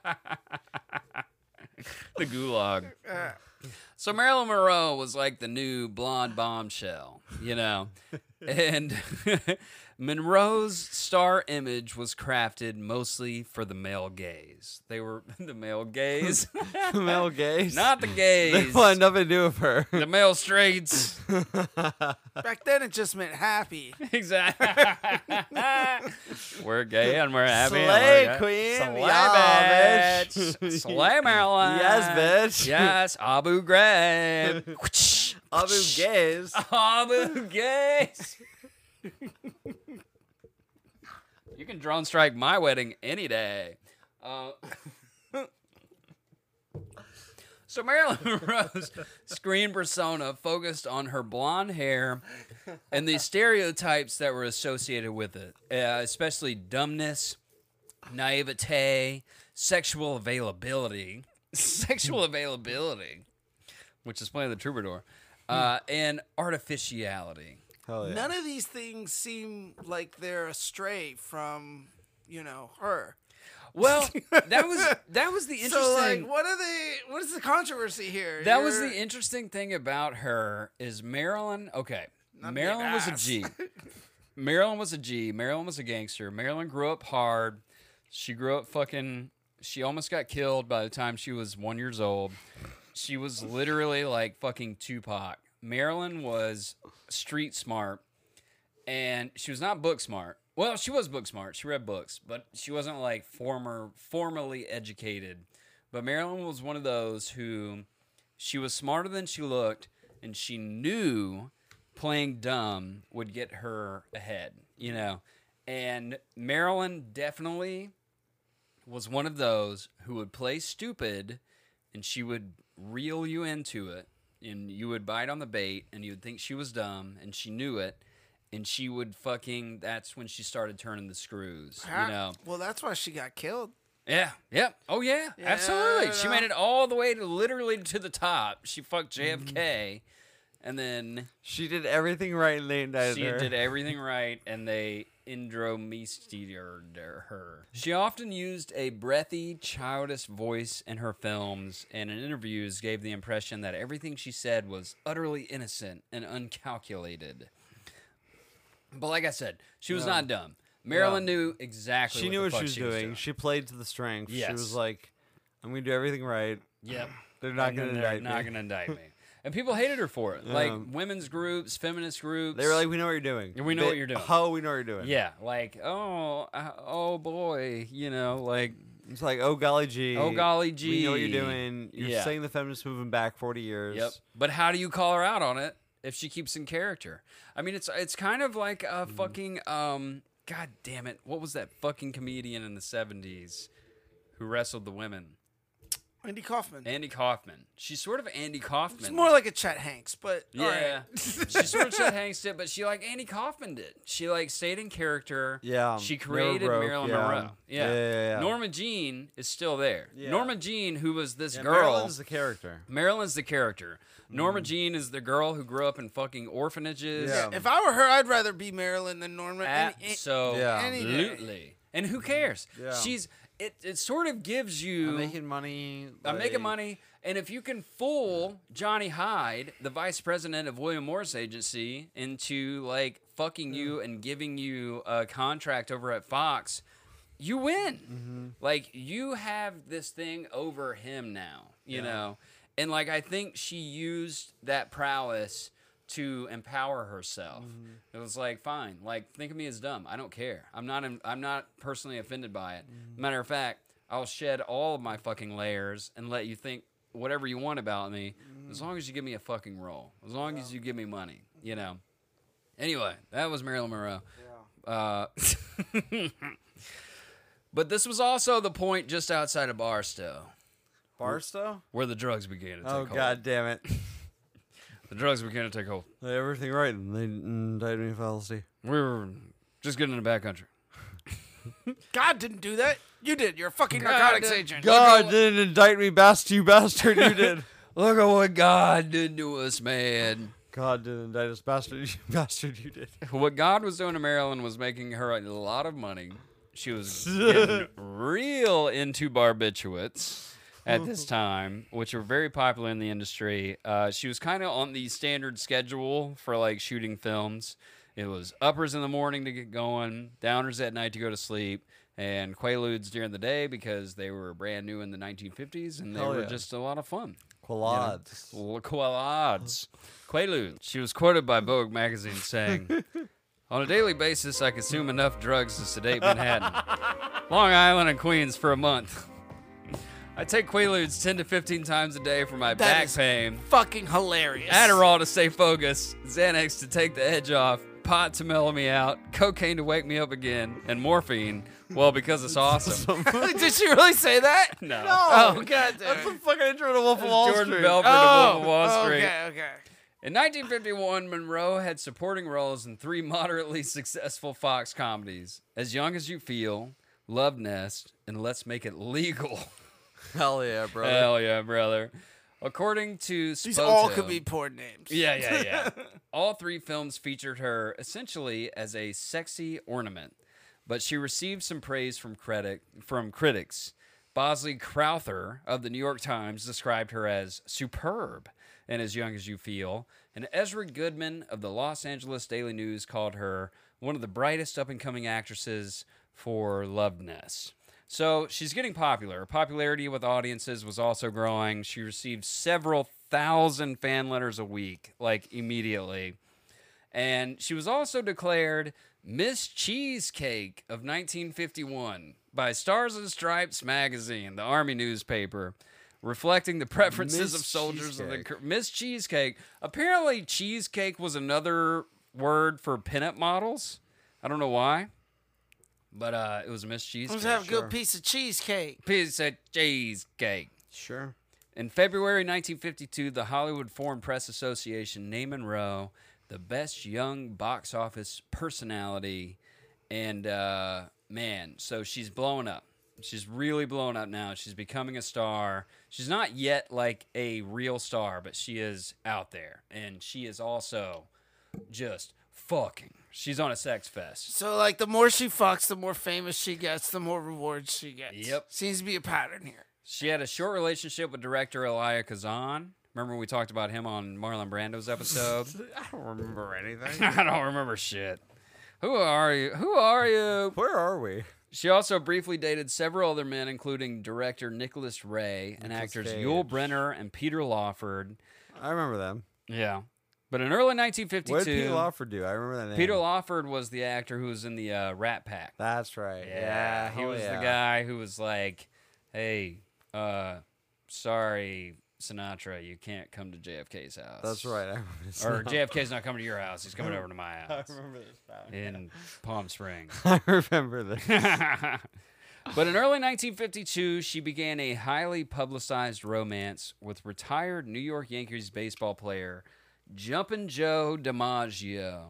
The gulag. So Marilyn Monroe was like the new blonde bombshell, you know. And Monroe's star image was crafted mostly for the male gaze. They were the male gaze. The male gaze? Not the gays. They wanted nothing to do with her. The male straights. Back then, it just meant happy. Exactly. We're gay and we're happy. Slay queen. Slay, Yeah, bitch. Slay, Marilyn. Yes, bitch. Yes, Abu Ghraib. Abu gaze. Abu gaze. You can drone strike my wedding any day. So Marilyn Monroe's screen persona focused on her blonde hair and the stereotypes that were associated with it, especially dumbness, naivete, sexual availability, which is playing the troubadour, and artificiality. Hell yeah. None of these things seem like they're astray from, her. Well, that was the interesting. So, like, what is the controversy here? That was the interesting thing about her is Marilyn. Okay, Marilyn was a G. Marilyn was a G. Marilyn was a gangster. Marilyn grew up hard. She grew up fucking. She almost got killed by the time she was 1 year old. She was literally like fucking Tupac. Marilyn was street smart, and she was not book smart. Well, she was book smart. She read books, but she wasn't like formally educated. But Marilyn was one of those who she was smarter than she looked, and she knew playing dumb would get her ahead, And Marilyn definitely was one of those who would play stupid, and she would reel you into it, and you would bite on the bait, and you would think she was dumb, and she knew it. And she would that's when she started turning the screws, Well, that's why she got killed. Yeah. Oh, yeah. Absolutely. She made it all the way literally to the top. She fucked JFK, and then... She did everything right and they indicted her. She did everything right, and they indromestiated her. She often used a breathy, childish voice in her films, and in interviews gave the impression that everything she said was utterly innocent and uncalculated. But like I said, she was not dumb. Marilyn knew exactly She what knew the what fuck she was doing. She played to the strength. Yes. She was like, I'm going to do everything right. Yep. They're not going to indict me. They're not going to indict me. And people hated her for it. Like, women's groups, feminist groups. They were like, we know what you're doing. We know what you're doing. We know what you're doing. Yeah. Like, oh boy. Like... It's like, oh golly gee. Oh golly gee. We know what you're doing. You're saying the feminist movement back 40 years. Yep. But how do you call her out on it? if she keeps in character. I mean, it's kind of like a fucking God damn it, what was that fucking comedian in the 70s who wrestled the women? Andy Kaufman. Andy Kaufman. She's sort of Andy Kaufman. It's more like a Chet Hanks, but all yeah, right. she sort of Chet Hanks did, but she like Andy Kaufman did. She like stayed in character. Yeah, she created Mirror broke, Marilyn yeah. Monroe. Yeah. Norma Jean is still there. Yeah. Norma Jean, who was this girl. Marilyn's the character. Marilyn's the character. Norma Jean is the girl who grew up in fucking orphanages. Yeah. If I were her, I'd rather be Marilyn than Norma. Absolutely. And who cares? Yeah. She's it sort of gives you I'm making money. I'm making money, and if you can fool Johnny Hyde, the vice president of William Morris Agency, into like fucking you and giving you a contract over at Fox, you win. Like you have this thing over him now, you know. And like I think she used that prowess to empower herself. It was like, fine, like think of me as dumb. I don't care. I'm not personally offended by it. Matter of fact, I'll shed all of my fucking layers and let you think whatever you want about me, as long as you give me a fucking role, as long as you give me money, you know. Anyway, that was Marilyn Monroe. But this was also the point just outside of Barstow, Barstow? where the drugs began to take Oh, hold. god damn it. The drugs began to take hold. They had everything right, and they indicted me of LSD. We were just getting in the back country. God didn't do that. You did. You're a fucking God narcotics did. agent. God didn't indict me, you bastard, you did. Look at what God did to us, man. God didn't indict us, bastard, you did. What God was doing to Marilyn was making her a lot of money. She was getting real into barbiturates at this time, which were very popular in the industry. She was kind of on the standard schedule for like shooting films. It was uppers in the morning to get going, downers at night to go to sleep, and quaaludes during the day because they were brand new in the 1950s and they Hell were yeah. just a lot of fun. Qualads. Quaaludes. Quaaludes. She was quoted by Vogue magazine saying, "On a daily basis, I consume enough drugs to sedate Manhattan, Long Island, and Queens for a month. I take Quaaludes 10 to 15 times a day for my back is pain, Fucking hilarious. Adderall to stay focused, Xanax to take the edge off, pot to mellow me out, cocaine to wake me up again, and morphine, well, because it's awesome." Did she really say that? No. Oh, God damn That's the it. fucking intro to Wolf of Wall Jordan Street. Belfort of Wolf of Wall Oh, Street. okay. In 1951, Monroe had supporting roles in 3 moderately successful Fox comedies: As Young as You Feel, Love Nest, and Let's Make It Legal. Hell yeah, bro. Hell yeah, brother. According to These Spoto, all could be porn names. Yeah. All 3 films featured her essentially as a sexy ornament, but she received some praise from critics. Bosley Crowther of the New York Times described her as superb in As Young as You Feel, and Ezra Goodman of the Los Angeles Daily News called her one of the brightest up-and-coming actresses for Love Nest. So she's getting popular. Her popularity with audiences was also growing. She received several thousand fan letters a week, like immediately. And she was also declared Miss Cheesecake of 1951 by Stars and Stripes magazine, the Army newspaper, reflecting the preferences Miss of soldiers of the Cheesecake. Miss Cheesecake. Apparently, cheesecake was another word for pinup models. I don't know why, but it was Miss Cheesecake. Let's have a good piece of cheesecake. Piece of cheesecake. Sure. In February 1952, the Hollywood Foreign Press Association named Monroe the best young box office personality. And, man, so she's blowing up. She's really blowing up now. She's becoming a star. She's not yet like a real star, but she is out there. And she is also just fucking. She's on a sex fest. So, like, the more she fucks, the more famous she gets, the more rewards she gets. Yep. Seems to be a pattern here. She had a short relationship with director Elia Kazan. Remember when we talked about him on Marlon Brando's episode? I don't remember anything. I don't remember shit. Who are you? Who are you? Where are we? She also briefly dated several other men, including director Nicholas Ray and actors Cage. Yul Brynner and Peter Lawford. I remember them. Yeah. But in early What did 1952, Peter Lawford do? I remember that name. Peter Lawford was the actor who was in the Rat Pack. That's right. He was the guy who was like, hey, sorry, Sinatra, you can't come to JFK's house. That's right. I remember this Or now. JFK's not coming to your house. He's coming over to my I house remember this now. in Palm Springs. I remember this. But in early 1952, she began a highly publicized romance with retired New York Yankees baseball player Jumpin' Joe DiMaggio.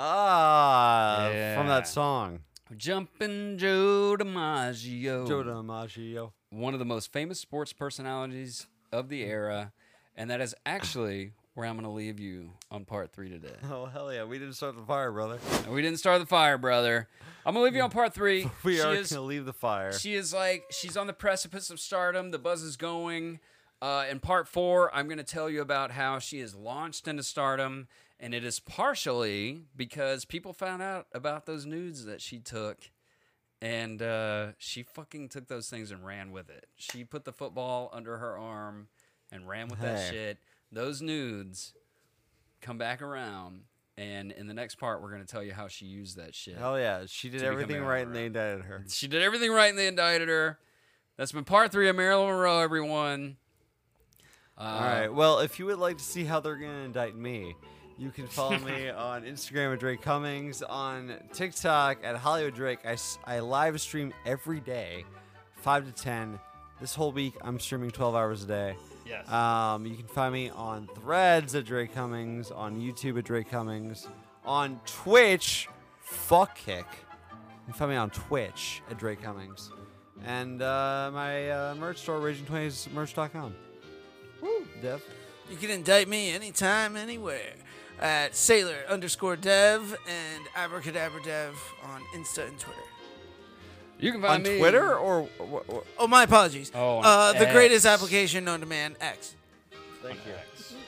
Ah, Yeah. from that song. Jumpin' Joe DiMaggio. Joe DiMaggio. One of the most famous sports personalities of the era. And that is actually where I'm going to leave you on part 3 today. Oh, hell yeah. We didn't start the fire, brother. And we didn't start the fire, brother. I'm going to leave you on part 3. We She are going is- to leave the fire. She is like, she's on the precipice of stardom. The buzz is going. In part 4, I'm going to tell you about how she is launched into stardom. And it is partially because people found out about those nudes that she took. And she fucking took those things and ran with it. She put the football under her arm and ran with that Hey. shit. Those nudes come back around. And in the next part, we're going to tell you how she used that shit. Hell yeah. She did To become everything Marilyn right and they Monroe. indicted her. She did everything right and they indicted her. That's been part 3 of Marilyn Monroe, everyone. All right. Well, if you would like to see how they're going to indict me, you can follow me on Instagram at Drake Cummings, on TikTok at Hollywood Drake. I live stream every day, 5 to 10. This whole week, I'm streaming 12 hours a day. Yes. You can find me on Threads at Drake Cummings, on YouTube at Drake Cummings, on Twitch, fuck kick. You can find me on Twitch at Drake Cummings, and my merch store, Raging20smerch.com. Woo, Dev. You can indict me anytime, anywhere at Sailor_Dev and AbracadabraDev on Insta and Twitter. You can On find me Twitter or Oh, my apologies. Oh, on the greatest X. application known to man, X. Thank you.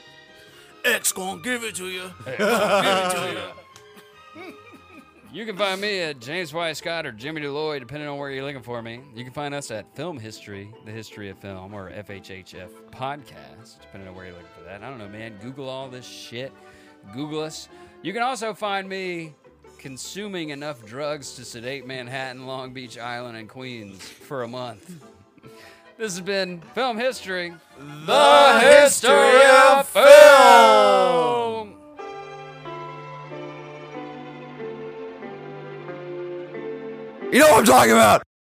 X gonna give it to you. Give it to you. You can find me at James Y. Scott or Jimmy DeLoy, depending on where you're looking for me. You can find us at Film History, the history of film, or FHHF Podcast, depending on where you're looking for that. I don't know, man. Google all this shit. Google us. You can also find me consuming enough drugs to sedate Manhattan, Long Beach Island, and Queens for a month. This has been Film History, the history of film. You know what I'm talking about.